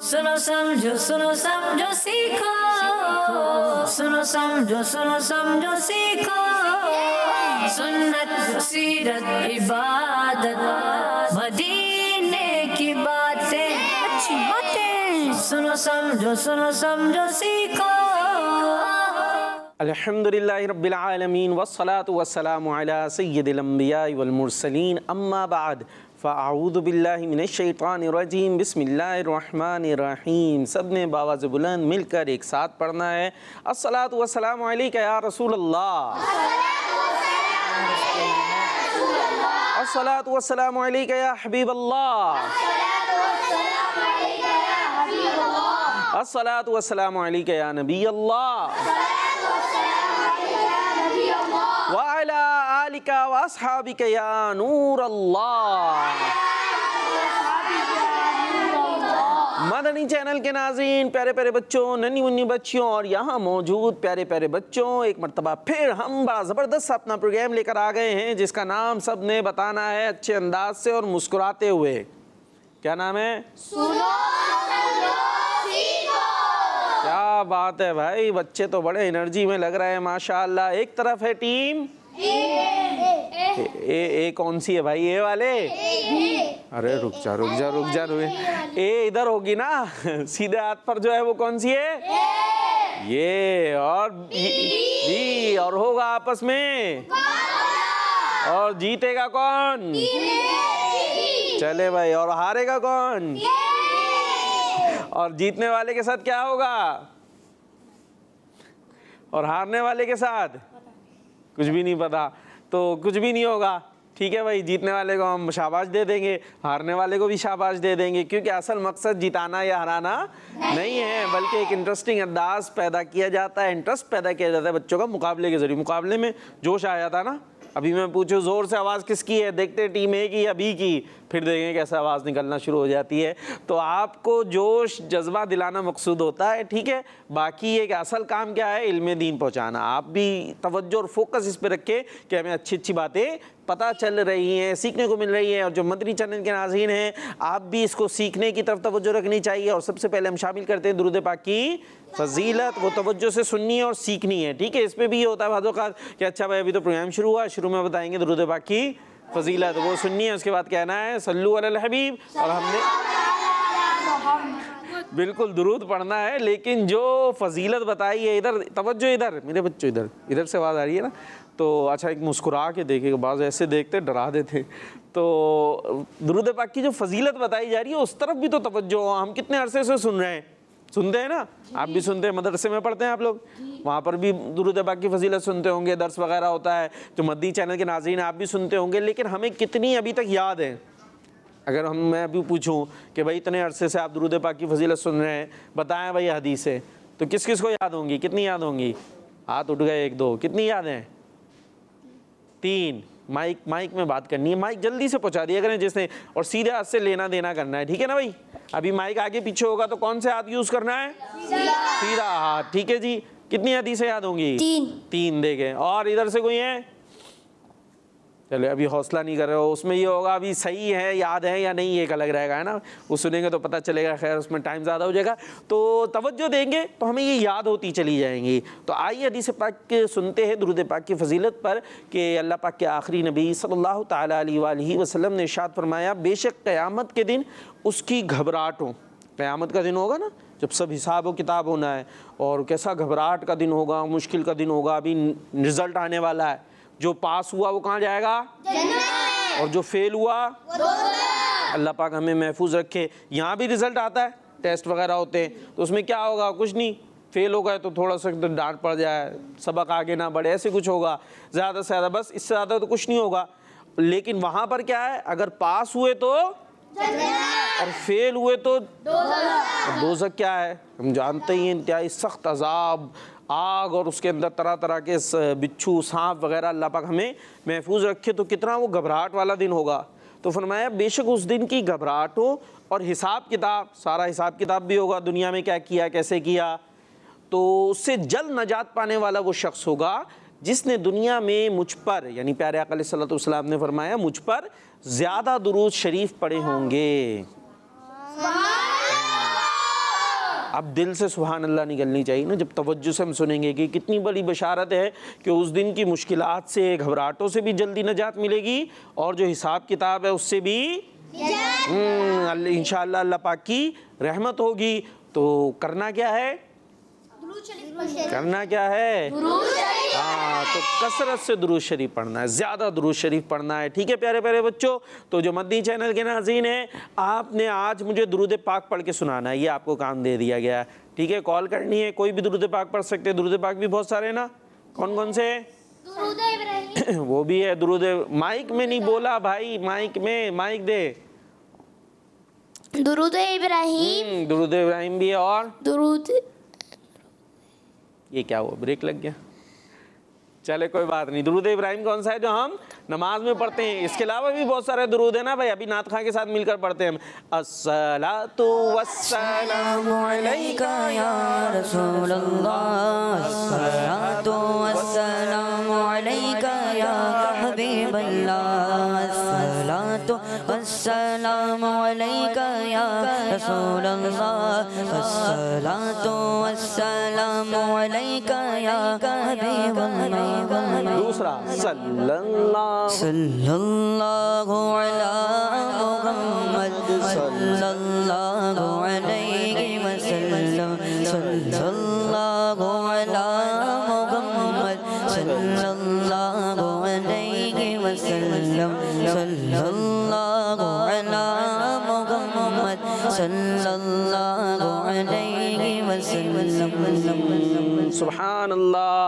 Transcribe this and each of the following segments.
सुनो समझो सीखो, सुनो समझो सीखो, सुन्नत सीरत इबादत मदीने की बातें, अच्छी बातें, सुनो समझो सीखो। अल्हम्दुलिल्लाहि रब्बिल आलमीन वस्सलातु वस्सलामु अला सय्यिदिल अंबियाइ वल मुरसलीन अम्मा बाद फ़अऊज़ु बिल्लाहि मिनश शैतानिर रजीम बिस्मिल्लाहिर रहमानिर रहीम। सब ने बावाज़ बुलंद मिलकर एक साथ पढ़ना है। अस्सलातु वस्सलामु अलैका या रसूल अल्लाह, अस्सलातु वस्सलामु अलैका या हबीब अल्लाह, अस्सलातु वस्सलामु अलैका या नबी अल्लाह व अला आलिका व अस्हाबिका या नूर अल्लाह। मदनी चैनल के नाज़रीन, प्यारे प्यारे बच्चों, नन्ही मुन्नी बच्चियों और यहाँ मौजूद प्यारे प्यारे बच्चों, एक मरतबा फिर हम बड़ा ज़बरदस्त अपना प्रोग्राम लेकर आ गए हैं जिसका नाम सब ने बताना है अच्छे अंदाज से और मुस्कुराते हुए। क्या नाम है? सुनो सीखो। क्या बात है भाई, बच्चे तो बड़े एनर्जी में लग रहे हैं माशाअल्लाह। एक तरफ है टीम ए कौन सी है भाई? ए वाले? अरे रुक जा ए इधर होगी ना, सीधे हाथ पर जो है वो कौन सी है? ये और बी, और होगा आपस में, और जीतेगा कौन? चले भाई, और हारेगा कौन? और जीतने वाले के साथ क्या होगा? और हारने वाले के साथ कुछ भी नहीं पता, तो कुछ भी नहीं होगा। ठीक है भाई, जीतने वाले को हम शाबाश दे देंगे, हारने वाले को भी शाबाश दे देंगे, क्योंकि असल मकसद जिताना या हराना नहीं है, बल्कि एक इंटरेस्टिंग अंदाज पैदा किया जाता है, इंटरेस्ट पैदा किया जाता है बच्चों का मुकाबले के जरिए। मुकाबले में जोश आ जाता है ना। अभी मैं पूछूं ज़ोर से आवाज़ किसकी है, देखते टीम ए की या बी की, फिर देखेंगे कैसे आवाज़ निकलना शुरू हो जाती है। तो आपको जोश जज्बा दिलाना मकसूद होता है, ठीक है। बाकी एक असल काम क्या है? इल्म दीन पहुँचाना। आप भी तवज्जो और फोकस इस पर रखें कि हमें अच्छी अच्छी बातें पता चल रही हैं, सीखने को मिल रही है। और जो मदनी चैनल के नाज़रीन हैं, आप भी इसको सीखने की तरफ तवज्जो रखनी चाहिए। और सबसे पहले हम शामिल करते हैं दुरूद पाक की फजीलत, वो तवज्जो से सुननी है और सीखनी है, ठीक है। इस पर भी ये होता है भादों का कि अच्छा भाई अभी तो प्रोग्राम शुरू हुआ, शुरू में बताएंगे दुरूद पाक की फजीलत, वो सुननी है, उसके बाद कहना है सल्लू अलल हबीब, और हमने बिल्कुल दुरूद पढ़ना है। लेकिन जो फजीलत बताई है, इधर तवज्जो, इधर मेरे बच्चों, इधर से आवाज़ आ रही है ना, तो अच्छा एक मुस्कुरा के देखेगा, बाज़ ऐसे देखते डरा देते। तो दुरूद पाक की जो फजीलत बताई जा रही है उस तरफ भी तो तवज्जो। हम कितने अरसे से सुन रहे हैं, सुनते हैं ना, आप भी सुनते हैं, मदरसे में पढ़ते हैं आप लोग, वहाँ पर भी दुरूद पाक की फजीलत सुनते होंगे, दर्स वगैरह होता है, जो मदनी चैनल के नाज़रीन आप भी सुनते होंगे। लेकिन हमें कितनी अभी तक याद है? अगर मैं अभी पूछूं कि भाई इतने अरसे से आप दुरूद पाक की फजीलत सुन रहे हैं, बताएं भाई हदीसें, तो किस किस को याद होंगी? कितनी याद होंगी? हाथ उठ गए एक दो। कितनी याद हैं? 3। माइक में बात करनी है, माइक जल्दी से पहुंचा दिया करें जिसने, और सीधे हाथ से लेना देना करना है, ठीक है ना भाई। अभी माइक आगे पीछे होगा तो कौन से हाथ यूज करना है? सीधा हाथ, ठीक है जी। कितनी हदीसें याद होंगी? 3 देखें। और इधर से कोई है? चलो अभी हौसला नहीं कर रहे हो, उसमें ये होगा अभी सही है, याद है या नहीं, एक अलग रहेगा, है ना। वो सुनेंगे तो पता चलेगा, खैर उसमें टाइम ज़्यादा हो जाएगा। तो तवज्जो देंगे तो हमें ये याद होती चली जाएंगी। तो आइए हदीस पाक के सुनते हैं दुरूद पाक की फजीलत पर कि अल्लाह पाक के आखिरी नबी सल्लल्लाहु तआला अलैहि वसल्लम ने इरशाद फरमाया, बेशक क़यामत के दिन उसकी घबराहट हो। क़यामत का दिन होगा ना, जब सब हिसाब व किताब होना है, और कैसा घबराहट का दिन होगा, मुश्किल का दिन होगा। अभी रिज़ल्ट आने वाला है, जो पास हुआ वो कहाँ जाएगा? जन्नत। और जो फेल हुआ अल्लाह पाक हमें महफूज रखे। यहाँ भी रिजल्ट आता है, टेस्ट वगैरह होते हैं, तो उसमें क्या होगा? कुछ नहीं, फेल हो गए तो थोड़ा सा डांट पड़ जाए, सबक आगे ना बढ़े, ऐसे कुछ होगा ज़्यादा से ज़्यादा, बस इससे ज़्यादा तो कुछ नहीं होगा। लेकिन वहाँ पर क्या है? अगर पास हुए तो और फेल हुए तो दोज़ख। क्या है हम जानते ही हैं, इंतहाई सख्त अजाब, आग, और उसके अंदर तरह तरह के बिच्छू, सांप वगैरह। अल्लाह पाक हमें महफूज रखे। तो कितना वो घबराहट वाला दिन होगा। तो फरमाया बेशक उस दिन की घबराहट हो, और हिसाब किताब, सारा हिसाब किताब भी होगा, दुनिया में क्या किया, कैसे किया। तो उससे जल्द नजात पाने वाला वो शख्स होगा जिसने दुनिया में मुझ पर, यानी प्यारे आका सल्लल्लाहु अलैहि वसल्लम ने फरमाया, मुझ पर ज़्यादा दुरूद शरीफ पढ़े होंगे। अब दिल से सुभान अल्लाह निकलनी चाहिए ना, जब तवज्जो से हम सुनेंगे कि कितनी बड़ी बशारत है कि उस दिन की मुश्किलात से, घबराहटों से भी जल्दी नजात मिलेगी और जो हिसाब किताब है उससे भी इंशाअल्लाह अल्लाह पाक की रहमत होगी। तो करना क्या है? करना क्या है? हाँ, तो कसरत से दुरूद शरीफ पढ़ना है, ज़्यादा दुरूद शरीफ पढ़ना है। ठीक है प्यारे प्यारे बच्चों, तो जो मदनी चैनल के नाज़रीन हैं, आपने आज मुझे दुरूद पाक पढ़ के सुनाना है, ये आपको काम दे दिया गया है। ठीक है, कॉल करनी है, कोई भी दुरूद पाक पढ़ सकते हैं। दुरूद पाक भी बहुत सारे ना, कौन कौन से? वो भी है दुरूद। माइक में नहीं बोला भाई, माइक में, माइक दे। दुरूद इब्राहिम, दुरूद इब्राहिम भी है, और दुरूद, ये क्या हुआ, ब्रेक लग गया? चले कोई बात नहीं। दुरूद इब्राहिम कौन सा है? जो हम नमाज में पढ़ते हैं। इसके अलावा भी बहुत सारे दुरूद है ना भाई, अभी नात खां के साथ मिलकर पढ़ते हैं हम। अस्सलातु वस्सलामु अलैका या रसूलल्लाह, अस्सलातु वस्सलामु अलैका या हबीबल्लाह, अस्सलातु वस्सलामु अलैका या रसूलल्लाह, अस्सलातु वस्सलामु अलैका या हबीबल्लाह। दूसरा सल्लल्लाहु अला मुहम्मद सल्लल्लाहु अलैहि वसल्लम, सल्लल्लाहु अला मुहम्मद सल्लल्लाहु अलैहि वसल्लम, सल्लल्लाहु अला मुहम्मद सल्लल्लाहु अलैहि वसल्लम। सुभान अल्लाह।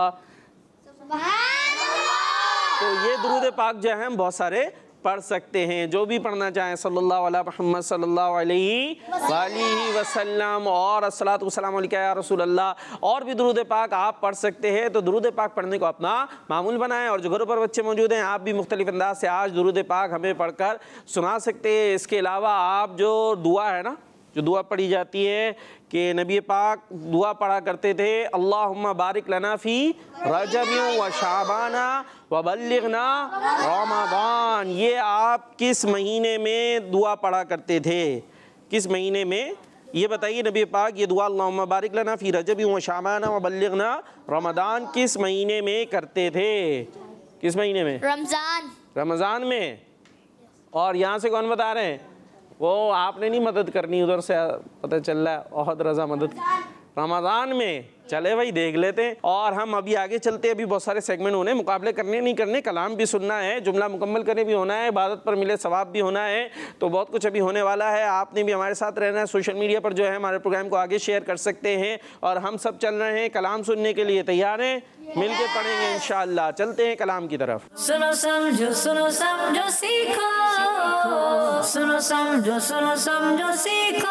तो ये दुरूद पाक जो है हम बहुत सारे पढ़ सकते हैं, जो भी पढ़ना चाहें। सल्लल्लाहु अला मुहम्मद सल्लल्लाहु अलैहि वसल्लम और अस्सलातु वस्सलामु अलैका या रसूल अल्लाह, और भी दुरूद पाक आप पढ़ सकते हैं। तो दुरूद पाक पढ़ने को अपना मामूल बनाएं, और जो घरों पर बच्चे मौजूद हैं, आप भी मुख्तलिफ अंदाज से आज दुरूद पाक हमें पढ़कर सुना सकते हैं। इसके अलावा आप जो दुआ है ना, जो दुआ पढ़ी जाती है कि नबी पाक दुआ पढ़ा करते थे, अल्लाहुम्मा बारिक लना फ़ी रजब व शाबाना व बल्लिगना रमज़ान। ये आप किस महीने में दुआ पढ़ा करते थे? किस महीने में? ये बताइए नबी पाक ये दुआ अल्लाहुम्मा बारिक लना फ़ी रजब व शाबाना व बल्लिगना रमज़ान किस महीने में करते थे? किस महीने में? रमज़ान। रमज़ान में। और यहाँ से कौन बता रहे हैं? वो आपने नहीं मदद करनी, उधर से पता चल रहा है ओहद रज़ा मदद। रमज़ान में। चले भाई देख लेते हैं, और हम अभी आगे चलते हैं। अभी बहुत सारे सेगमेंट होने, मुकाबले करने नहीं करने, कलाम भी सुनना है, जुमला मुकम्मल करने भी होना है, इबादत पर मिले सवाब भी होना है। तो बहुत कुछ अभी होने वाला है। आपने भी हमारे साथ रहना है, सोशल मीडिया पर जो है हमारे प्रोग्राम को आगे शेयर कर सकते हैं। और हम सब चल रहे हैं कलाम सुनने के लिए, तैयार हैं? मिलके पढ़ेंगे इंशाअल्लाह। चलते हैं कलाम की तरफ। सुनो समझो सीखो, सुनो समझो सीखो।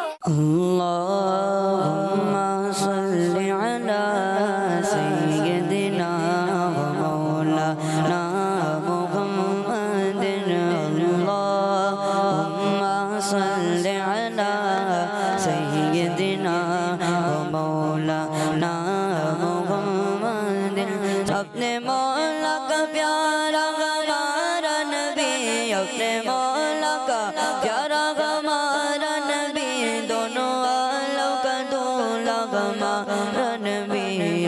अल्लाहुम्मा सल्लि अला सय्यदिना व मौलाना मुहम्मदिन, अल्लाहुम्मा सल्लि अला सय्यदिना व मौलाना मुहम्मदिन। अपने मौला का प्यारा हमारा नबी, अपने मौला का प्यारा हमारा नबी, दोनों आलों का दूल्हा हमारा नबी।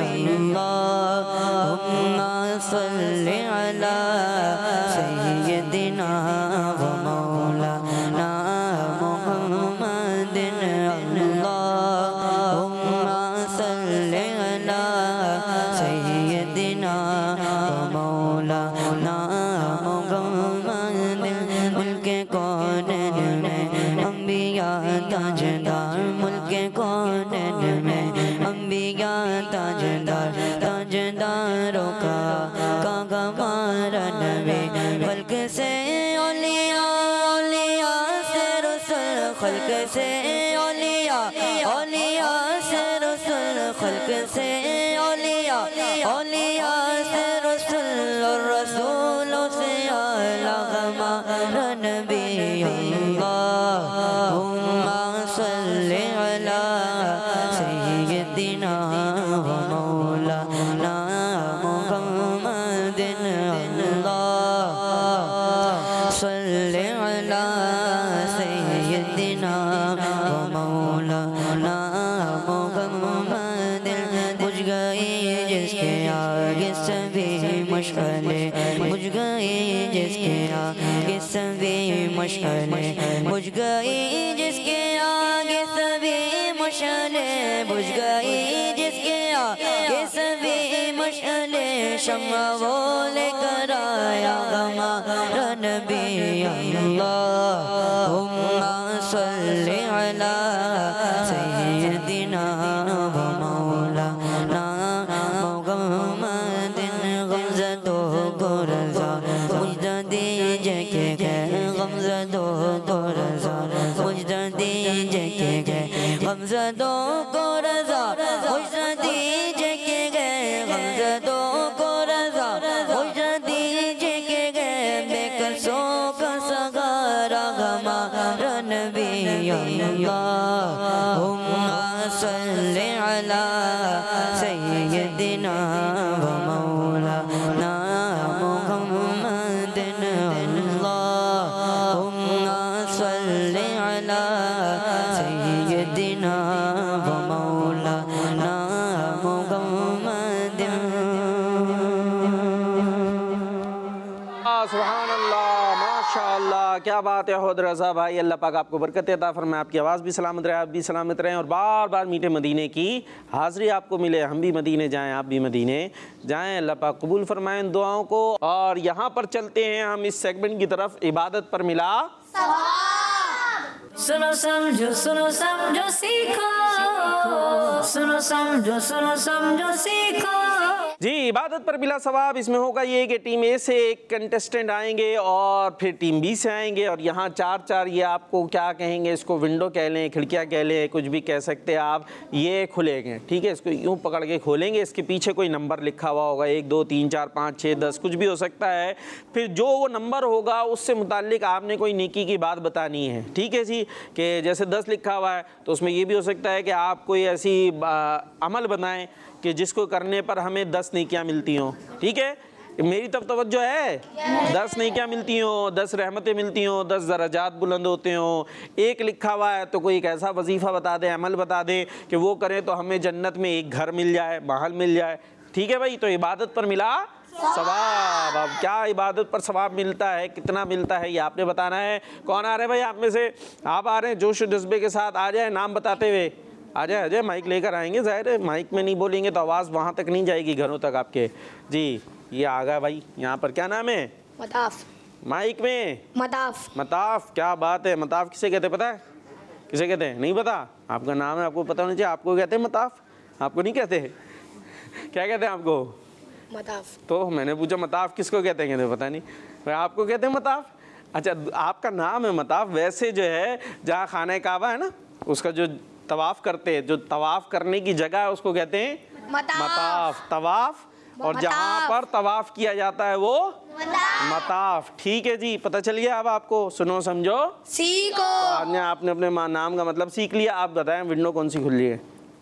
अल्लाहुम्मा सल्लि अला सय्यदिना व मौलाना मुहम्मदिन, अल्लाहुम्मा सल्लि अला सय्यदिना व मौलाना मुहम्मदिन। मुल्के कौनैन में अंबिया ताजदार, मुल्के कौनैन में अंबिया ताजदार, ताजदारों का हमारा नबी। खल्क से औलिया, औलिया से रसूल, खल्क से औलिया, औलिया से रसूल, खल्क से औलिया, औलिया से रसूल, और रसूलों से आला हमारा नबी। अल्लाहुम्मा सल्लि अला सय्यदिना व मौलाना मुहम्मदिन, अल्लाहुम्मा सल्लि अला सय्यदिना व मौलाना मशाले बुझ गई जिसके आगे सभी मशाले बुझ गई जिसके आगे सभी मशाले शम्मा वो लेकर आया हमारा नबी अल्लाहुम्मा सल्ली अला सय्यदिना व मौलाना मुहम्मदिन गमज़दो गुरज़ा मुझदा दीजे के गमज़दो गुरज़ा मुझदा दीजे के गमज़दो गुरज़ा मुझदा दीजे के गमज़दो गुरज़ा मुझदा दीजे के बेकसों का सगारा हमारा नबी अल्लाहुम्मा सल्ली अला सय्यदिना व मौलाना मुहम्मदिन अल्लाहुम्मा सल्ली अला सय्यदिना व मौलाना मुहम्मदिन। सुभान अल्लाह, माशाअल्लाह, क्या बात है खुद रज़ा भाई। अल्लाह पाक आपको बरकत अता फरमाए, आपकी आवाज़ भी सलामत रहे, आप भी सलामत रहें और बार बार मीठे मदीने की हाज़िरी आपको मिले। हम भी मदीने जाएं, आप भी मदीने जाएं। अल्लाह पाक कबूल फरमाएं इन दुआओं को। और यहाँ पर चलते हैं हम इस सेगमेंट की तरफ, इबादत पर मिला सुनो समझो सीखो, सुनो समझो सीखो। जी, इबादत पर मिला सवाब। इसमें होगा ये कि टीम ए से एक कंटेस्टेंट आएंगे और फिर टीम बी से आएंगे और यहाँ चार ये आपको क्या कहेंगे, इसको विंडो कह लें, खिड़कियाँ कह लें, कुछ भी कह सकते हैं आप। ये खुलेंगे, ठीक है, इसको यूँ पकड़ के खोलेंगे। इसके पीछे कोई नंबर लिखा हुआ होगा, 1 2 3 4 5 6 10 कुछ भी हो सकता है। फिर जो वो नंबर होगा उससे मुताल्लिक आपने कोई नेकी की बात बतानी है, ठीक है जी। कि जैसे 10 लिखा हुआ है तो उसमें ये भी हो सकता है कि आप कोई ऐसी अमल बनाएं कि जिसको करने पर हमें 10 नेकियां मिलती हों, ठीक है। मेरी तब तवज्जो है, 10 नेकियां मिलती हों, 10 रहमतें मिलती हों, 10 दर्जात बुलंद होते हों। 1 लिखा हुआ है तो कोई एक ऐसा वजीफ़ा बता दें, अमल बता दें कि वो करें तो हमें जन्नत में एक घर मिल जाए, महल मिल जाए, ठीक है भाई। तो इबादत पर मिला सवाब। अब क्या इबादत पर सवाब मिलता है, कितना मिलता है, ये आपने बताना है। कौन आ रहे हैं भाई आप में से? आप आ रहे हैं जोश जज्बे के साथ, आ जाए नाम बताते हुए। आ जाए, अजय माइक लेकर आएंगे, ज़ाहिर है माइक में नहीं बोलेंगे तो आवाज़ वहाँ तक नहीं जाएगी, घरों तक आपके। जी, ये आ गया भाई। यहाँ पर क्या नाम है? मताफ। माइक में मताफ। मताफ, क्या बात है। मताफ किसे कहते हैं पता है? किसे कहते हैं नहीं पता? आपका नाम है, आपको पता होना चाहिए। आपको कहते हैं मताफ, आपको नहीं कहते? क्या कहते हैं आपको? मताफ। तो मैंने पूछा मताफ किसको कहते हैं, कहते पता नहीं। भाई आपको कहते हैं मताफ? अच्छा, आपका नाम है मताफ। वैसे जो है जहाँ खाना काबा है ना, उसका जो तवाफ़ करते हैं, जो तवाफ़ करने की जगह है उसको कहते हैं मताफ, तवाफ़। और जहाँ पर तवाफ़ किया जाता है वो मताफ, ठीक है जी। पता चल गया अब आपको। सुनो समझो सीखो। तो आपने अपने नाम का मतलब सीख लिया। आप बताएं विंडो कौन सी खुल रही है?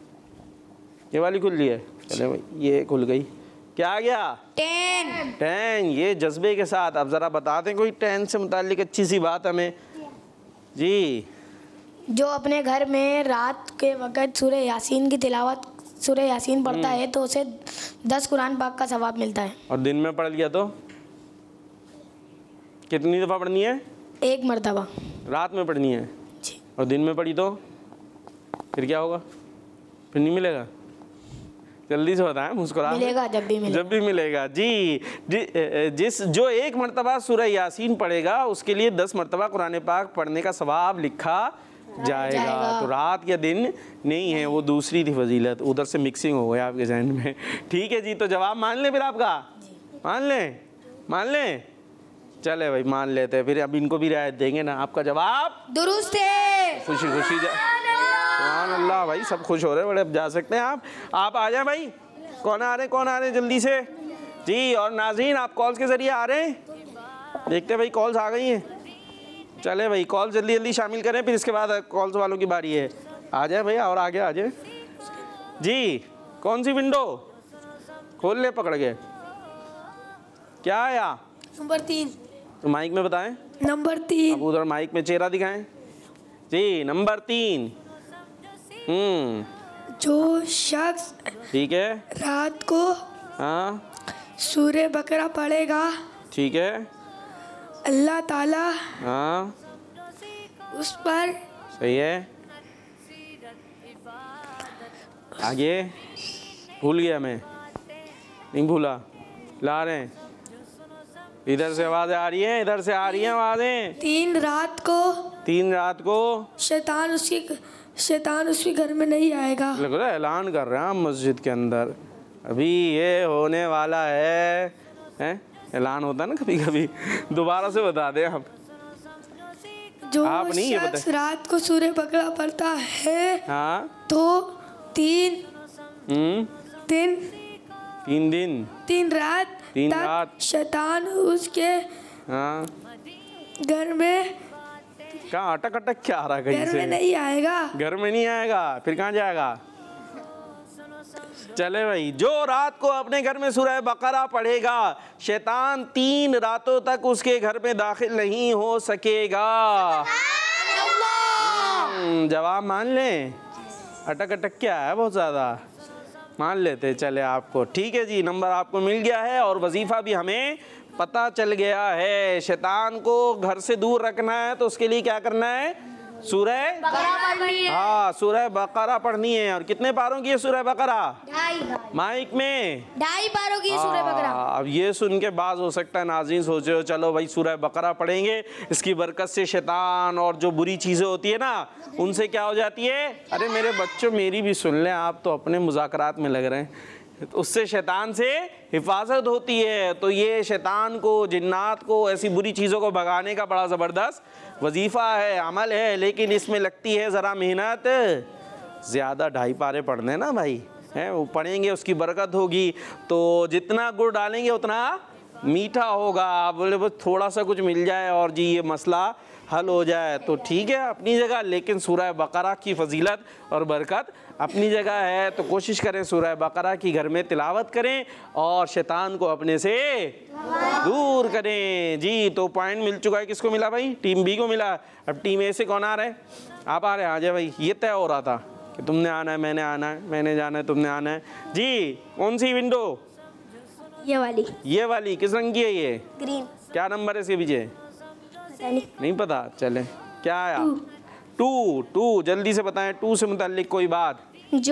ये वाली खुल रही है, चले भाई ये खुल गई। क्या आ गया? 10। ये जज्बे के साथ। अब ज़रा बता दें कोई 10 से मुताल्लिक अच्छी सी बात हमें जी। जो अपने घर में रात के वक़्त सूरह यासीन की तिलावत, सूरह यासीन पढ़ता है तो उसे 10 कुरान पाक का सवाब मिलता है। और दिन में पढ़ लिया तो कितनी दफ़ा पढ़नी है? 1 मरतबा। रात में पढ़नी है जी। और दिन में पढ़ी तो फिर क्या होगा? फिर नहीं मिलेगा? जल्दी से बताएं, मुस्कुरा। मिलेगा जब भी मिलेगा। जब भी मिलेगा जी। जो 1 मरतबा सूरह यासीन पढ़ेगा उसके लिए 10 मरतबा कुरान पाक पढ़ने का सवाब लिखा जाएगा। तो रात या दिन नहीं है, वो दूसरी थी फजीलत, उधर से मिक्सिंग हो गया आपके जहन में, ठीक है जी। तो जवाब मान लें फिर आपका? मान लें चले भाई मान लेते हैं फिर। अब इनको भी रियायत देंगे ना। आपका जवाब दुरुस्त है। खुशी सुभान अल्लाह भाई, सब खुश हो रहे हैं बड़े। अब जा सकते हैं आप आ जाए भाई। कौन आ रहे हैं जल्दी से जी। और नाज़रीन आप कॉल्स के ज़रिए आ रहे हैं? देखते हैं भाई, कॉल्स आ गई हैं। चले भाई कॉल जल्दी शामिल करें, फिर इसके बाद कॉल्स वालों की बारी है। आ जाए भैया और आगे आ जाए जी। कौन सी विंडो खोल ले पकड़ के? क्या आया? नंबर 3। तो माइक में बताएं। नंबर 3। अब उधर माइक में चेहरा दिखाएं जी। नंबर 3। जो शख्स ठीक है रात को हाँ सूरह बकरा पढ़ेगा, ठीक है अल्लाह ताला हाँ उस पर सही है, आगे भूल गया मैं, नहीं भूला, ला रहे हैं, इधर से आवाज़ें आ रही हैं, इधर से आ रही हैं आवाज़ें। 3 रात को शैतान उसके घर में नहीं आएगा। लग रहा है ऐलान कर रहे हैं हम मस्जिद के अंदर, अभी ये होने वाला है, हैं? ऐलान होता है ना कभी कभी, दोबारा से बता दें आप। जो आप नहीं, ये शख्स बताएं। रात को सूर्य बकरा पढ़ता है हाँ, तो 3 रात तीन तक रात। शैतान उसके हाँ, घर में कहाँ अटक अटक क्या आ रहा है कहीं घर से? में नहीं आएगा। घर में नहीं आएगा, फिर कहाँ जाएगा? चले भाई, जो रात को अपने घर में सूरह बकरा पढ़ेगा, शैतान 3 रातों तक उसके घर में दाखिल नहीं हो सकेगा। जवाब मान लें, अटक अटक क्या है बहुत ज़्यादा, मान लेते चले आपको। ठीक है जी, नंबर आपको मिल गया है और वजीफ़ा भी हमें पता चल गया है। शैतान को घर से दूर रखना है तो उसके लिए क्या करना है? सूरह बकरा पढ़नी है। हाँ, सूरह बकरा पढ़नी है। और कितने पारों की है सूरह बकरा? 2.5 माइक में 2.5 पारों की सूरह बकरा। अब ये सुन के बाज हो सकता है नाज़रीन सोचे हो चलो भाई सूरह बकरा पढ़ेंगे, इसकी बरकत से शैतान और जो बुरी चीज़ें होती है ना उनसे क्या हो जाती है। अरे मेरे बच्चों मेरी भी सुन लें, आप तो अपने मुज़ाकरात में लग रहे हैं। उससे शैतान से हिफाजत होती है। तो ये शैतान को, जिन्नात को, ऐसी बुरी चीज़ों को भगाने का बड़ा ज़बरदस्त वजीफ़ा है, अमल है। लेकिन इसमें लगती है ज़रा मेहनत ज़्यादा। 2.5 पारे पढ़ने ना भाई, हैं वो पढ़ेंगे उसकी बरकत होगी। तो जितना गुड़ डालेंगे उतना मीठा होगा। आप बोले बस थोड़ा सा कुछ मिल जाए और जी ये मसला हल हो जाए तो ठीक है अपनी जगह, लेकिन सूरह बकरा की फजीलत और बरकत अपनी जगह है। तो कोशिश करें सूरह बकरा की घर में तिलावत करें और शैतान को अपने से दूर करें जी। तो पॉइंट मिल चुका है, किसको मिला भाई? टीम बी को मिला। अब टीम ए से कौन आ रहा है? आप आ रहे हैं, आ जाए भाई। ये तय हो रहा था कि तुमने आना है, मैंने आना है, मैंने जाना है, तुमने आना है जी। कौन सी विंडो? ये वाली। ये वाली किस रंग की है ये? ग्रीन। क्या नंबर है इसके पीछे? नहीं पता, चले क्या आया? 2 जल्दी से बताएं, 2 से मुताल्लिक कोई बात।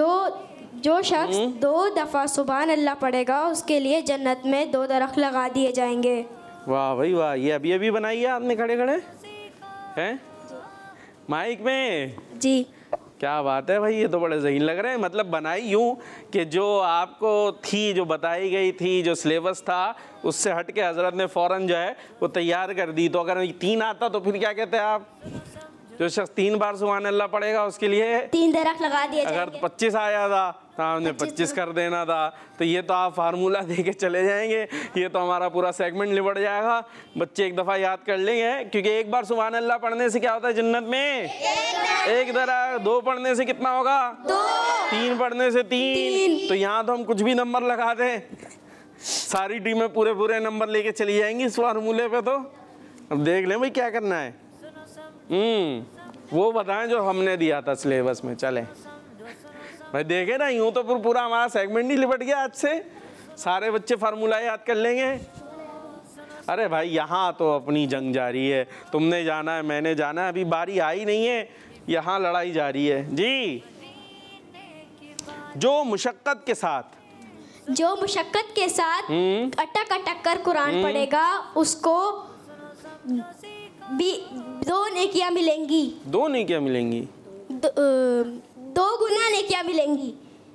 जो शख्स 2 दफ़ा सुभान अल्लाह पढ़ेगा उसके लिए जन्नत में 2 दरख्त लगा दिए जाएंगे। वाह भाई वाह, ये अभी अभी बनाई है आपने खड़े खड़े हैं माइक में जी। क्या बात है भाई, ये तो बड़े ज़हीन लग रहे हैं। मतलब बनाई यूँ कि जो आपको थी, जो बताई गई थी, जो सिलेबस था उससे हट के हज़रत ने फ़ौरन जो है वो तैयार कर दी। तो अगर 3 आता तो फिर क्या कहते हैं आप? जो शख्स 3 बार सुभान अल्लाह पढ़ेगा उसके लिए 3 दरख्त लगा दिए अगर जाएंगे। 25 आया था तो हमने 25 कर देना था। तो ये तो आप फार्मूला दे के चले जाएंगे, ये तो हमारा पूरा सेगमेंट निपट जाएगा। बच्चे एक दफ़ा याद कर लेंगे, क्योंकि एक बार सुभान अल्लाह पढ़ने से क्या होता है जन्नत में? 1 दरख्त। 2 पढ़ने से कितना होगा? 2। 3 पढ़ने से 3। तो यहाँ तो हम कुछ भी नंबर लगा दें, सारी टीमें पूरे नंबर लेके चली जाएंगी इस फार्मूले पे। तो अब देख लें भाई क्या करना है। वो बताएं जो हमने दिया था सिलेबस में। चले भाई, देखे ना, यूं तो पूरा हमारा सेगमेंट ही लिपट गया आज से। सारे बच्चे फार्मूला याद कर लेंगे। अरे भाई यहाँ तो अपनी जंग जारी है, तुमने जाना है, मैंने जाना है, अभी बारी आई नहीं है, यहाँ लड़ाई जारी है जी। जो मुशक्कत के साथ अटक अटक कर कुरान पढ़ेगा उसको 2 नेकियां मिलेंगी। 2 नेकियां मिलेंगी? 2 गुना नेकियां मिलेंगी।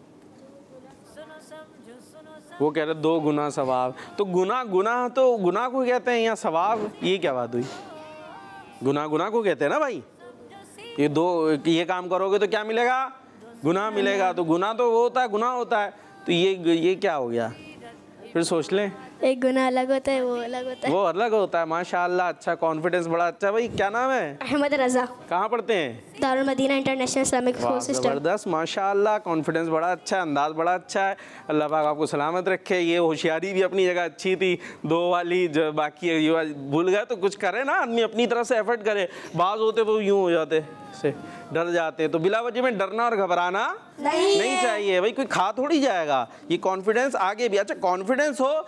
वो कह रहे 2 गुना सवाब। तो गुना तो गुना को कहते हैं या सवाब? ये क्या बात हुई? गुना को कहते हैं ना भाई। ये काम करोगे तो क्या मिलेगा? गुनाह मिलेगा। तो गुनाह तो वो होता है, गुनाह होता है। तो ये क्या हो गया? फिर सोच लें। एक गुनाह अलग होता है, वो अलग होता है। वो अलग होता है। माशाअल्लाह, अच्छा कॉन्फिडेंस बड़ा अच्छा है भाई। क्या नाम है? अहमद रजा। कहाँ पढ़ते हैं? Darul Madina international Islamic school system. ज़बरदस्त, माशाअल्लाह, कॉन्फिडेंस बड़ा अच्छा है, अंदाज बड़ा अच्छा है। अल्लाह पाक आपको सलामत रखे। ये होशियारी भी अपनी जगह अच्छी थी, 2 वाली। जो बाकी ये भूल गए तो कुछ करे ना आदमी, अपनी तरफ से एफर्ट करे। बाज होते वो यूँ हो जाते से डर जाते। तो बिला वजह में डरना और घबराना नहीं चाहिए भाई। कोई खा थोड़ी जाएगा। ये कॉन्फिडेंस आगे भी। अच्छा, कॉन्फिडेंस हो,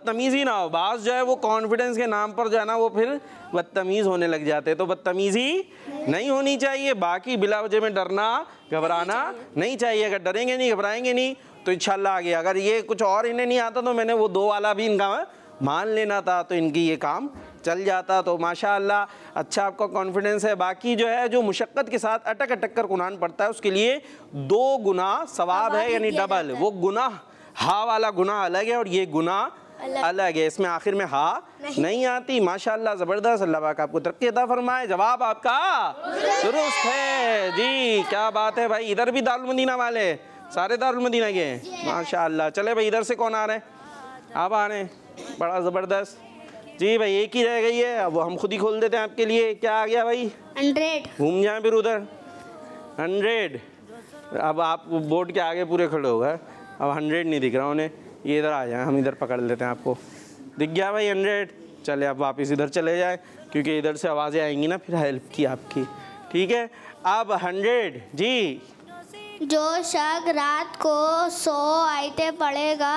बदतमीज़ी ना हो। बास जो है वो कॉन्फिडेंस के नाम पर जो है ना वो फिर बदतमीज़ होने लग जाते हैं, तो बदतमीज़ी नहीं होनी चाहिए। बाकी बिला वजह में डरना घबराना नहीं चाहिए। अगर डरेंगे नहीं घबराएंगे नहीं तो इंशाल्लाह आगे, अगर ये कुछ और इन्हें नहीं आता तो मैंने वो 2 वाला भी इनका मान लेना था, तो इनकी ये काम चल जाता। तो माशाअल्लाह अच्छा आपका कॉन्फिडेंस है। बाकी जो है जो मुशक्क़त के साथ अटक अटक कर कुरान पढ़ता है उसके लिए 2 गुना सवाब है, यानी डबल। वो गुनाह हा वाला गुनाह अलग है और ये गुनाह अलग है, इसमें आखिर में हा नहीं आती। माशाअल्लाह ज़बरदस्त, अल्लाह पाक आपको तरक्की अता फरमाए। जवाब आपका दुरुस्त है जी, क्या बात है भाई। इधर भी दारुल मदीना वाले, सारे दारुल मदीना के हैं माशाअल्लाह। चले भाई, इधर से कौन आ रहे हैं? आप आ रहे हैं, बड़ा ज़बरदस्त जी भाई। एक ही रह गई है, अब हम खुद ही खोल देते हैं आपके लिए। क्या आ गया भाई? 100। घूम जाए फिर उधर 100। अब आप बोर्ड के आगे पूरे खड़े हो गए, अब 100 नहीं दिख रहा उन्हें। ये इधर आ जाए, हम इधर पकड़ लेते हैं आपको। दिख गया भाई 100? चले अब वापस इधर चले जाए, क्योंकि इधर से आवाज़ें आएंगी ना फिर हेल्प की आपकी, ठीक है। अब 100 जी। जो शख्स रात को 100 आयतें पढ़ेगा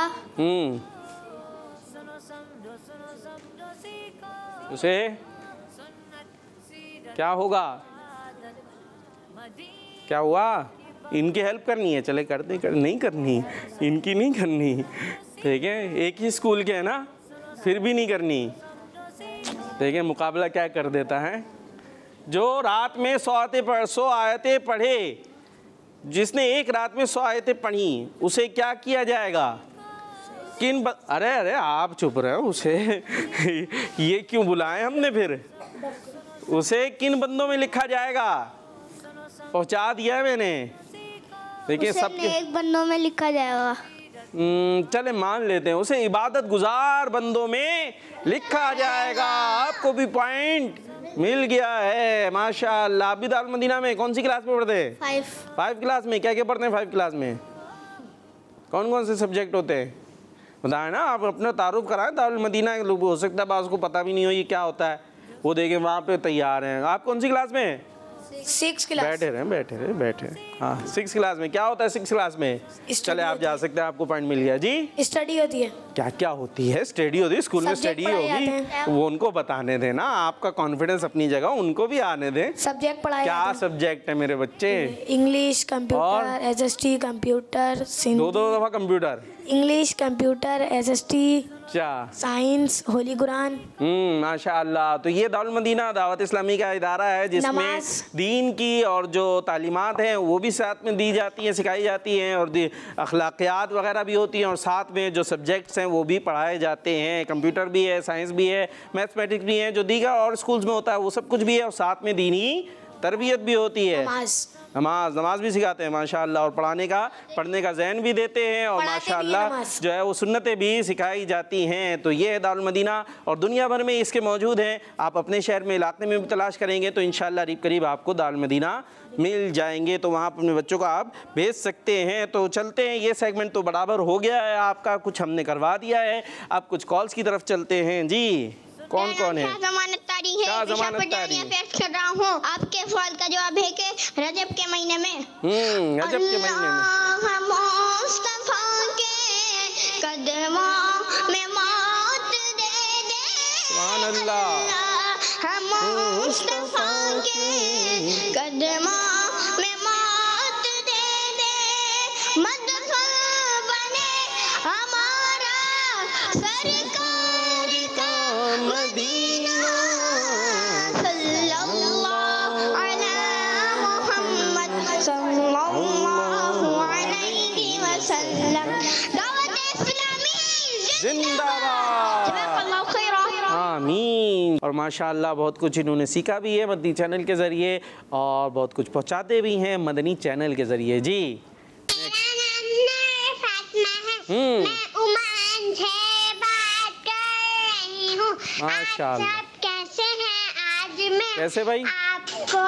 उसे क्या होगा? क्या हुआ? इनकी हेल्प करनी है, चले करते कर, नहीं करनी इनकी नहीं करनी, ठीक है। एक ही स्कूल के हैं ना, फिर भी नहीं करनी, ठीक है। मुकाबला क्या कर देता है। जो रात में 100 आयतें पढ़े, जिसने एक रात में 100 आयतें पढ़ी, उसे क्या किया जाएगा? अरे आप चुप रहे हो, उसे ये क्यों बुलाएं हमने फिर? उसे किन बंदों में लिखा जाएगा? पहुंचा दिया है मैंने, देखिए सबके एक बंदों में लिखा जाएगा। चले मान लेते हैं, उसे इबादत गुजार बंदों में लिखा जाएगा। आपको भी पॉइंट मिल गया है माशाअल्लाह। आप भी दारुल मदीना में कौन सी क्लास में पढ़ते हैं? 5 क्लास में। क्या क्या पढ़ते हैं 5 क्लास में? कौन कौन से सब्जेक्ट होते हैं बताएं ना। आप अपना तारुफ कराएं। दारुल मदीना के लोग, हो सकता है बाज़ को पता भी नहीं हो ये क्या होता है, वो देखें वहाँ पे तैयार हैं। आप कौन सी क्लास में? 6 क्लास। बैठे। हाँ 6 क्लास में। क्या होता है 6 क्लास में? चले आप जा सकते हैं, आपको पॉइंट मिल गया जी। स्टडी होती है। क्या क्या होती है? स्टडी होती है, स्कूल में स्टडी होगी, वो उनको बताने देना। आपका कॉन्फिडेंस अपनी जगह, उनको भी आने दें। सब्जेक्ट पढ़ाए क्या सब्जेक्ट है मेरे बच्चे? इंग्लिश, कंप्यूटर, SST, कंप्यूटर, 2 दफ़ा कंप्यूटर, इंग्लिश, कंप्यूटर, SST, क्या साइंस, होली कुरान। माशाअल्लाह। तो ये दारुल मदीना दावत इस्लामी का इदारा है जिसमें दीन की और जो तालीमात हैं वो भी साथ में दी जाती हैं, सिखाई जाती हैं, और अखलाकियात वगैरह भी होती हैं, और साथ में जो सब्जेक्ट्स हैं वो भी पढ़ाए जाते हैं। कंप्यूटर भी है, साइंस भी है, मैथमेटिक्स भी है, जो दीगर और स्कूल्स में होता है वो सब कुछ भी है, और साथ में दीनी तरबियत भी होती है। नमाज भी सिखाते हैं माशाअल्लाह, और पढ़ने का ज़हन भी देते हैं, और माशाअल्लाह जो है वो सुन्नतें भी सिखाई जाती हैं। तो ये है दारुल मदीना, और दुनिया भर में इसके मौजूद हैं। आप अपने शहर में, इलाके में भी तलाश करेंगे तो इंशाअल्लाह करीब आपको दारुल मदीना मिल जाएंगे। तो वहाँ अपने बच्चों को आप भेज सकते हैं। तो चलते हैं, ये सेगमेंट तो बराबर हो गया है आपका, कुछ हमने करवा दिया है। अब कुछ कॉल्स की तरफ चलते हैं जी। कौन कौन है? जमानत तारी है, पेश कर रहा हूँ। आपके सवाल का जवाब है कि रजब के महीने में रजब के महीने में मुस्तफा के कदमों में मौत दे दे। सुभान अल्लाह। हम मुस्तफा के कदमों में मौत दे दे। मदफन बने हमारा सरकार मदीना। सल्लल्लाहु अलैहि मुहम्मद सल्लल्लाहु अलैहि वसल्लम। दावत इस्लामी जिंदाबाद। जज़ाकल्लाहु खैरा। आमीन। और माशाअल्लाह बहुत कुछ इन्होंने सीखा भी है मदनी चैनल के ज़रिए, और बहुत कुछ पहुँचाते भी हैं मदनी चैनल के ज़रिए जी। माशाअल्लाह। कैसे हैं आज? मैं कैसे भाई? आपको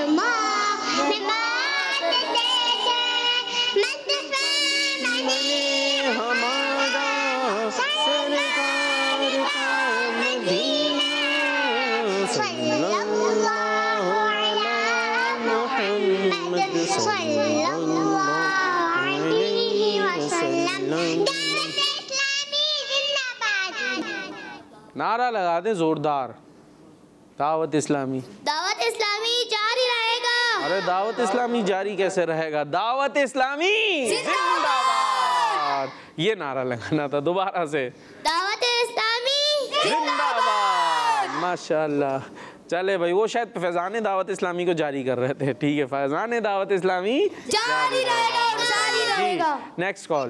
नारा लगा दे जोरदार, दावत इस्लामी। दावत इस्लामी जारी रहेगा। अरे दावत इस्लामी जारी कैसे रहेगा, दावत इस्लामी जिंदाबाद, ये नारा लगाना था दोबारा से, दावत इस्लामी जिंदाबाद। माशाल्लाह। चले भाई, वो शायद फैजान दावत इस्लामी को जारी कर रहे थे। ठीक है, फैजान दावत इस्लामी जारी रहेगा। Next call.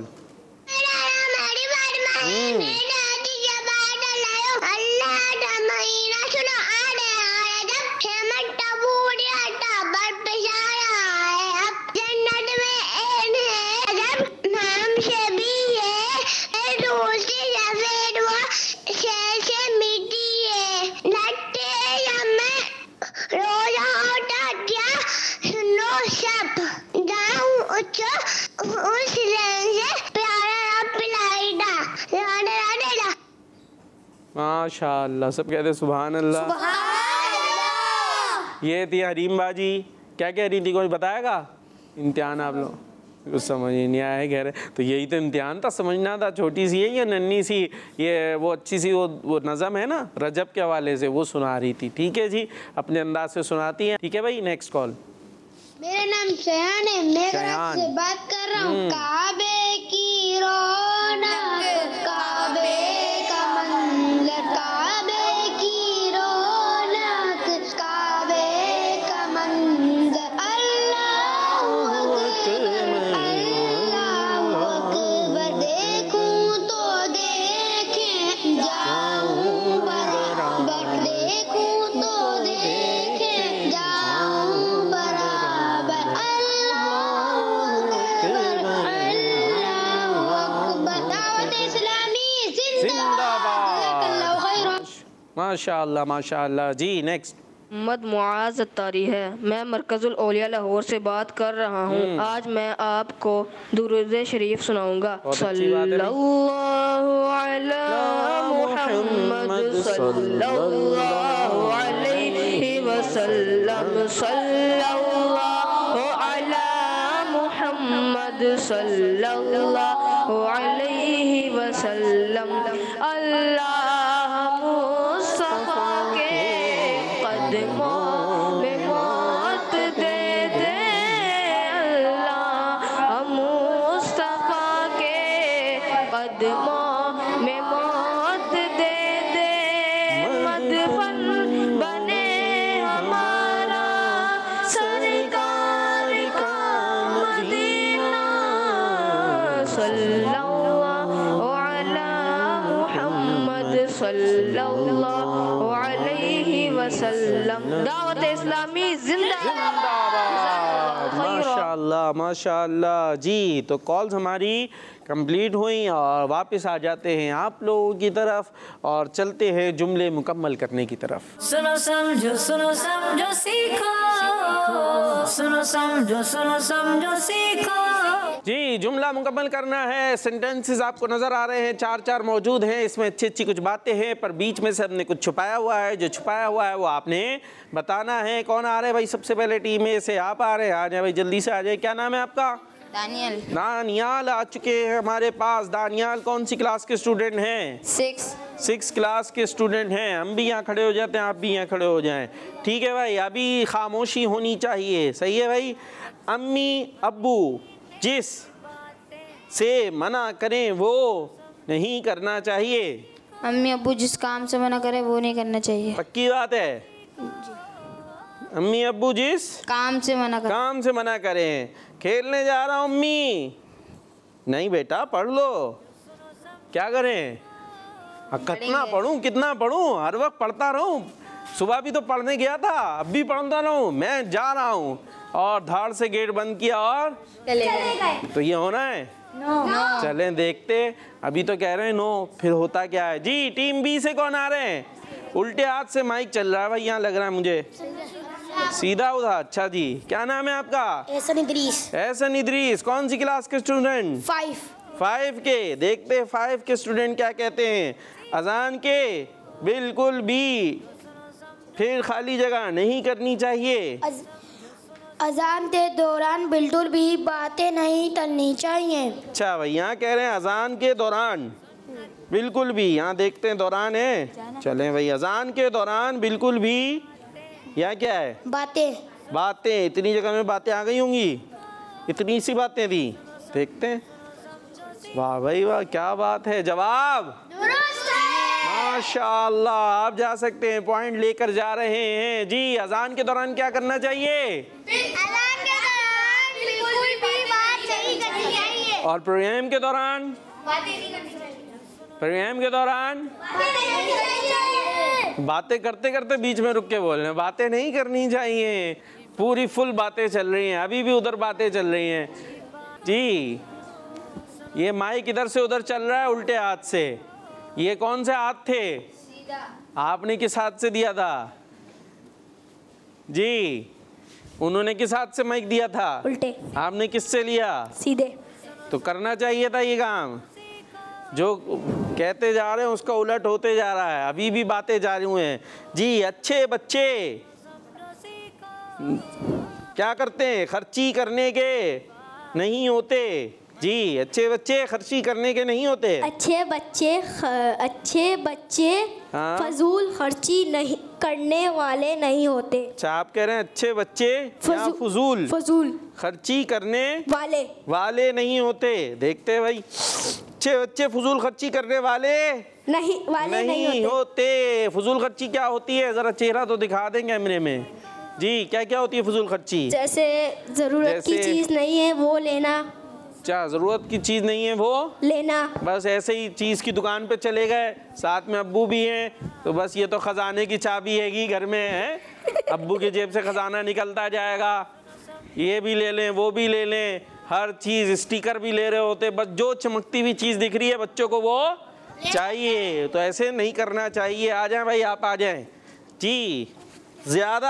माशाअल्लाह, सब कहते सुभान अल्लाह। ये थी हरीम बाजी, क्या कह रही थी, कोई बताएगा? इम्तिहान आप लोग कुछ समझ ही नहीं आया कह रहे, तो यही तो इम्तिहान था, समझना था। छोटी सी है ये नन्ही सी, ये वो अच्छी सी वो नज़म है ना रजब के हवाले से, वो सुना रही थी। ठीक है जी, अपने अंदाज से सुनाती है। ठीक है भाई, नेक्स्ट कॉल। मेरा नाम शयान है, मैं इराक से बात कर रहा हूँ। काबे की रौनक, काबे का मंजर, काबे की रौनक, काबे का मंजर, अल्लाहु अकबर, देखूं तो देखें जाऊं बराबर, देखूं तो देखें जाऊं बराबर, माशाअल्लाह माशाअल्लाह। जी नेक्स्ट। मोहम्मद मुआज़ अत्तारी है, मैं मरकज़ुल औलिया लाहौर से बात कर रहा हूँ। आज मैं आपको दुरूद शरीफ सुनाऊंगा। सल्लल्लाहु अला मुहम्मद सल्लल्लाहु अलैहि वसल्लम, सल्लल्लाहु अला मुहम्मद सल्लल्लाहु अलैहि वसल्लम। अल्लाह मुस्तफा के कदमों में मौत दे दे, अल्लाह मुस्तफा के कदमों में मौत दे दे, मदफन बने हमारा सरकार का मदीना, सल्लल्लाहु अला मुहम्मद सल्लल्लाहु अलैहि वसल्लम। दावत इस्लामी जिंदाबाद। माशाअल्लाह माशाअल्लाह। जी तो कॉल्स हमारी कंप्लीट हुई और वापस आ जाते हैं आप लोगों की तरफ और चलते हैं जुमले मुकम्मल करने की तरफ। सुनो समझो सीखो, सुनो समझो सीखो। जी जुमला मुकम्मल करना है। सेंटेंसेस आपको नज़र आ रहे हैं, चार चार मौजूद हैं। इसमें अच्छी अच्छी कुछ बातें हैं, पर बीच में से हमने कुछ छुपाया हुआ है। जो छुपाया हुआ है वो आपने बताना है। कौन आ रहे हैं भाई? सबसे पहले टीम में से आप आ रहे हैं। आ जाए भाई, जल्दी से आ जाए। क्या नाम है आपका? दानियल। दानियाल आ चुके हैं हमारे पास। दानियाल कौन सी क्लास के स्टूडेंट हैं? 6 क्लास के स्टूडेंट हैं। हम भी यहाँ खड़े हो जाते हैं, आप भी यहाँ खड़े हो जाएं। ठीक है भाई, अभी खामोशी होनी चाहिए। सही है भाई। अम्मी अब्बू जिस से मना करें वो नहीं करना चाहिए। अम्मी अब्बू जिस काम से मना करे वो नहीं करना चाहिए। पक्की बात है? अम्मी अब्बू जिस काम से मना करें। खेलने जा रहा हूँ अम्मी। नहीं बेटा, पढ़ लो। क्या करें? कितना पढ़ूं? हर वक्त पढ़ता रहूं? सुबह भी तो पढ़ने गया था, अब भी पढ़ता रहूं? मैं जा रहा हूँ। और धाड़ से गेट बंद किया और चले गए। तो ये होना है? नो। चलें देखते। अभी तो कह रहे हैं नो, फिर होता क्या है? जी टीम बी से कौन आ रहे हैं? उल्टे हाथ से माइक चल रहा है भाई, यहाँ लग रहा है मुझे। सीधा उधर। अच्छा जी, क्या नाम है आपका? एहसन इदरीस। एहसन इदरीस। कौन सी क्लास के स्टूडेंट? 5 के। देखते हैं 5 के स्टूडेंट क्या कहते हैं। अजान के बिल्कुल भी फिर खाली जगह नहीं करनी चाहिए। अजान के दौरान बिल्कुल भी बातें नहीं करनी चाहिए। अच्छा भाई, यहाँ कह रहे हैं अजान के दौरान बिल्कुल भी, यहाँ देखते हैं दौरान है। चलें भाई, अजान के दौरान बिल्कुल भी, यहाँ क्या है? बातें। इतनी जगह में बातें आ गई होंगी, इतनी सी बातें थी। देखते हैं। वाह भाई वाह, क्या बात है। जवाब माशाअल्लाह, आप जा सकते हैं, पॉइंट लेकर जा रहे हैं जी। अजान के दौरान क्या करना चाहिए? अजान के दौरान बिल्कुल भी बात नहीं करनी चाहिए। और प्रोग्राम के दौरान? प्रोग्राम के दौरान बातें करते करते बीच में रुक के बोलना, बातें नहीं करनी चाहिए। पूरी फुल बातें चल रही हैं, अभी भी उधर बातें चल रही हैं जी। ये माइक इधर से उधर चल रहा है उल्टे हाथ से। ये कौन से हाथ थे? आपने किस हाथ से दिया था जी? उन्होंने किस हाथ से माइक दिया था? उल्टे। आपने किससे लिया? सीधे। तो करना चाहिए था ये काम। जो कहते जा रहे हैं उसका उलट होते जा रहा है, अभी भी बातें जा रही हैं जी। अच्छे बच्चे क्या करते हैं? खर्ची करने के नहीं होते जी। अच्छे बच्चे खर्ची करने के नहीं होते। अच्छे बच्चे हाँ? फजूल खर्ची नहीं करने वाले नहीं होते। अच्छा, आप कह रहे हैं अच्छे बच्चे या फजूल खर्ची करने वाले नहीं होते। देखते हैं भाई, अच्छे बच्चे फजूल खर्ची करने वाले नहीं होते। फजूल खर्ची क्या होती है? जरा चेहरा तो दिखा दें कैमरे में जी। क्या क्या होती है फजूल खर्ची? जैसे जरूरत की चीज नहीं है वो लेना। क्या जरूरत की चीज नहीं है वो लेना? बस ऐसे ही चीज की दुकान पे चले गए, साथ में अब्बू भी हैं, तो बस ये तो खजाने की चाबी हैगी घर में है, अब्बू की जेब से खजाना निकलता जाएगा। ये भी ले लें, वो भी ले लें, हर चीज, स्टिकर भी ले रहे होते। बस जो चमकती हुई चीज दिख रही है बच्चों को वो चाहिए। तो ऐसे नहीं करना चाहिए। आ जाएं भाई, आप आ जाएं जी। ज्यादा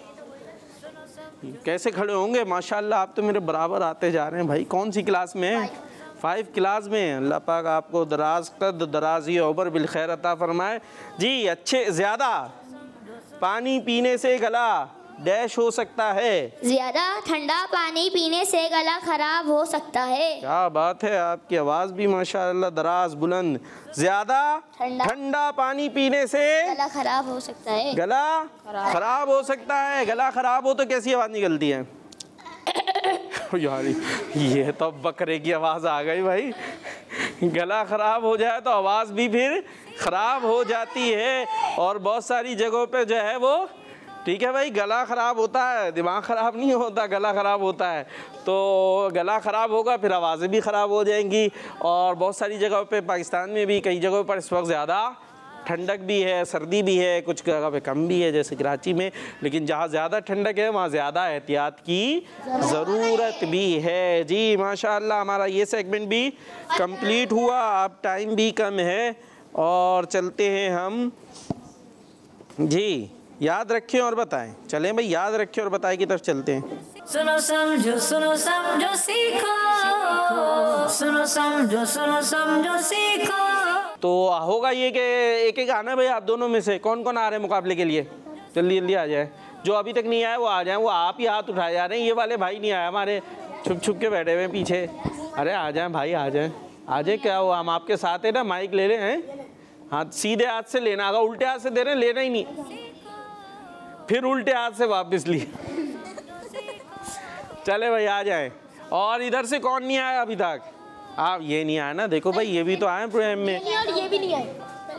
कैसे खड़े होंगे? माशाल्लाह, आप तो मेरे बराबर आते जा रहे हैं भाई। कौन सी क्लास में? 5 क्लास में। अल्लाह पाक आपको दराज़ी उम्र बिल खैर अता फरमाए जी। अच्छे ज़्यादा पानी पीने से गला डैश हो सकता है। ज्यादा ठंडा पानी पीने से गला खराब हो सकता है। क्या बात है, आपकी आवाज़ भी माशाल्लाह दराज बुलंद। ज्यादा ठंडा पानी पीने से गला खराब हो सकता है। गला खराब हो सकता है। गला खराब हो तो कैसी आवाज़ निकलती है? यार ये तो बकरे की आवाज़ आ गई भाई। गला खराब हो जाए तो आवाज़ भी फिर खराब हो जाती है। और बहुत सारी जगहों पे जो है वो, ठीक है भाई, गला ख़राब होता है, दिमाग ख़राब नहीं होता, गला ख़राब होता है। तो गला ख़राब होगा फिर आवाज़ें भी ख़राब हो जाएंगी। और बहुत सारी जगहों पे, पाकिस्तान में भी कई जगहों पर इस वक्त ज़्यादा ठंडक भी है, सर्दी भी है, कुछ जगह पे कम भी है, जैसे कराची में। लेकिन जहाँ ज़्यादा ठंडक है वहाँ ज़्यादा एहतियात की ज़रूरत भी है जी। माशाअल्लाह, हमारा ये सेगमेंट भी कंप्लीट हुआ। अब टाइम भी कम है और चलते हैं हम जी। याद रखें और बताएं। चलें भाई, याद रखें और बताएं की तरफ चलते हैं। सुनो समझो सीखो, सुनो समझो सीखो। तो होगा ये कि एक एक आना भाई, आप दोनों में से कौन कौन आ रहे हैं मुकाबले के लिए? जल्दी जल्दी आ जाए। जो अभी तक नहीं आए वो आ जाए। वो आप ही हाथ उठाए जा रहे हैं, ये वाले भाई नहीं आए हमारे, छुप छुप के बैठे हुए पीछे। अरे आ जाए भाई, आ जाए आ जाए। क्या हुआ, हम आपके साथ है ना। माइक ले रहे हैं, हाथ सीधे हाथ से लेना। अगर उल्टे हाथ से दे रहे हैं लेना ही नहीं, फिर उल्टे हाथ से वापस लिए। चले भाई आ जाए। और इधर से कौन नहीं आया अभी तक? आप ये नहीं आए ना, देखो भाई ये भी तो आए प्रोग्राम में। और ये भी नहीं आए।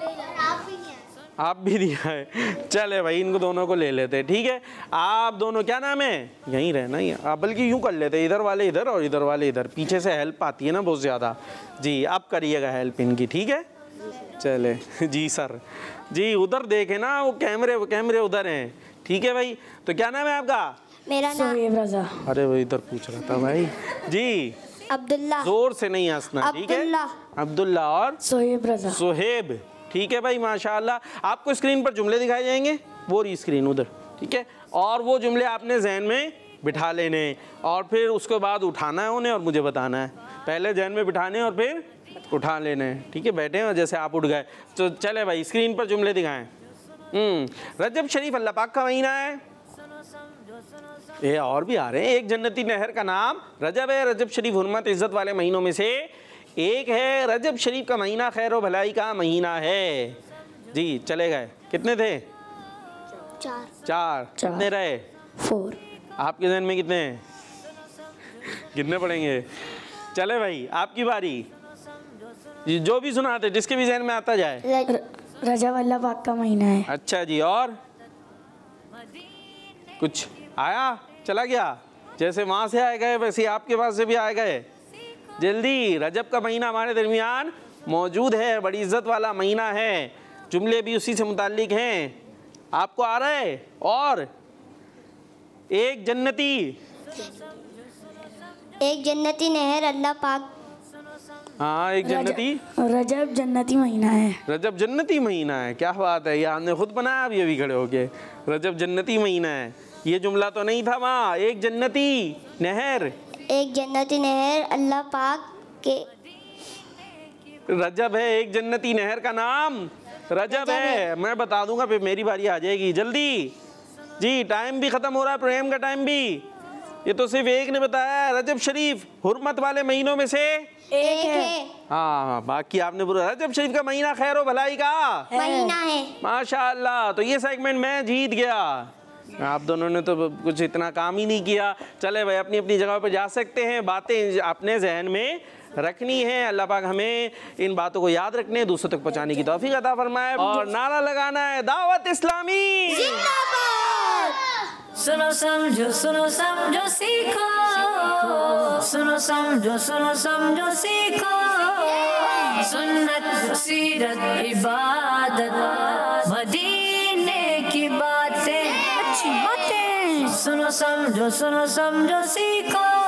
आप भी नहीं आए। चले भाई, इनको दोनों को ले लेते हैं, ठीक है। आप दोनों, क्या नाम है? यहीं रहना ही आप, बल्कि यूं कर लेते, इधर वाले इधर और इधर वाले इधर। पीछे से हेल्प आती है ना बहुत ज़्यादा जी। आप करिएगा हेल्प इनकी, ठीक है। चले जी सर जी। उधर देखे ना, वो कैमरे उधर हैं, ठीक है भाई। तो क्या नाम है आपका? मेरा नाम रजा। अरे वो इधर पूछ रहा था भाई जी। अब्दुल्ला। जोर से नहीं हंसना, ठीक है। अब्दुल्ला और सोहेब रजा। सोहेब, ठीक है भाई माशाल्लाह। आपको स्क्रीन पर जुमले दिखाए जाएंगे, वो रही स्क्रीन उधर, ठीक है, और वो जुमले आपने जहन में बिठा लेने और फिर उसके बाद उठाना है उन्हें और मुझे बताना है। पहले जहन में बिठाने और फिर उठा लेने, ठीक है। बैठे हैं जैसे आप उठ गए, तो चले भाई स्क्रीन पर जुमले दिखाएं। रजब शरीफ अल्लाह पाक का महीना है। ये और भी आ रहे हैं। एक जन्नती नहर का नाम रजब है। रजब शरीफ हुर्मत इज़्ज़त वाले महीनों में से एक है। रजब शरीफ का महीना खैर व भलाई का महीना है। जी चले गए, कितने थे? चार। कितने रहे? 4। आपके जहन में कितने हैं? कितने पढ़ेंगे? चले भाई आपकी बारी, जो भी सुनाते जिसके भी जहन में आता जाए। रजब अल्लाह पाक का महीना है। अच्छा जी, और कुछ आया चला गया? जैसे वहाँ से आए गए वैसे आपके पास से भी आए गए। जल्दी, रजब का महीना हमारे दरमियान मौजूद है, बड़ी इज्जत वाला महीना है, जुमले भी उसी से मुताल्लिक हैं। आपको आ रहा है? और एक जन्नती नहर अल्लाह पाक। हाँ, एक जन्नती। रजब जन्नती महीना है। रजब जन्नती महीना है, क्या बात है, ये आपने खुद बनाया अब ये भी खड़े होके। रजब जन्नती महीना है, ये जुमला तो नहीं था वहाँ। एक जन्नती नहर अल्लाह पाक के रजब है। एक जन्नती नहर का नाम रजब है। मैं बता दूंगा फिर मेरी बारी आ जाएगी। जल्दी जी, टाइम भी खत्म हो रहा है, प्रोग्राम का टाइम भी। ये तो सिर्फ एक ने बताया। रजब शरीफ हुर्मत वाले महीनों में से एक है। हाँ, बाकी आपने पूरा। रजब शरीफ का महीना खैर व भलाई का महीना है। माशाअल्लाह, तो ये सेगमेंट मैं जीत गया। आप दोनों ने तो कुछ इतना काम ही नहीं किया। चले भाई अपनी अपनी जगह पर जा सकते हैं। बातें अपने जहन में रखनी है। अल्लाह पाक हमें इन बातों को याद रखने, दूसरों तक पहुंचाने की तौफीक अता फरमाए। और नारा लगाना है दावत इस्लामी जिंदाबाद। सुनो समझो सीखो, सुनो समझो सीखो, सुन्नत सीरत इबादत मदीने की बातें, अच्छी बातें। सुनो समझो सीखो।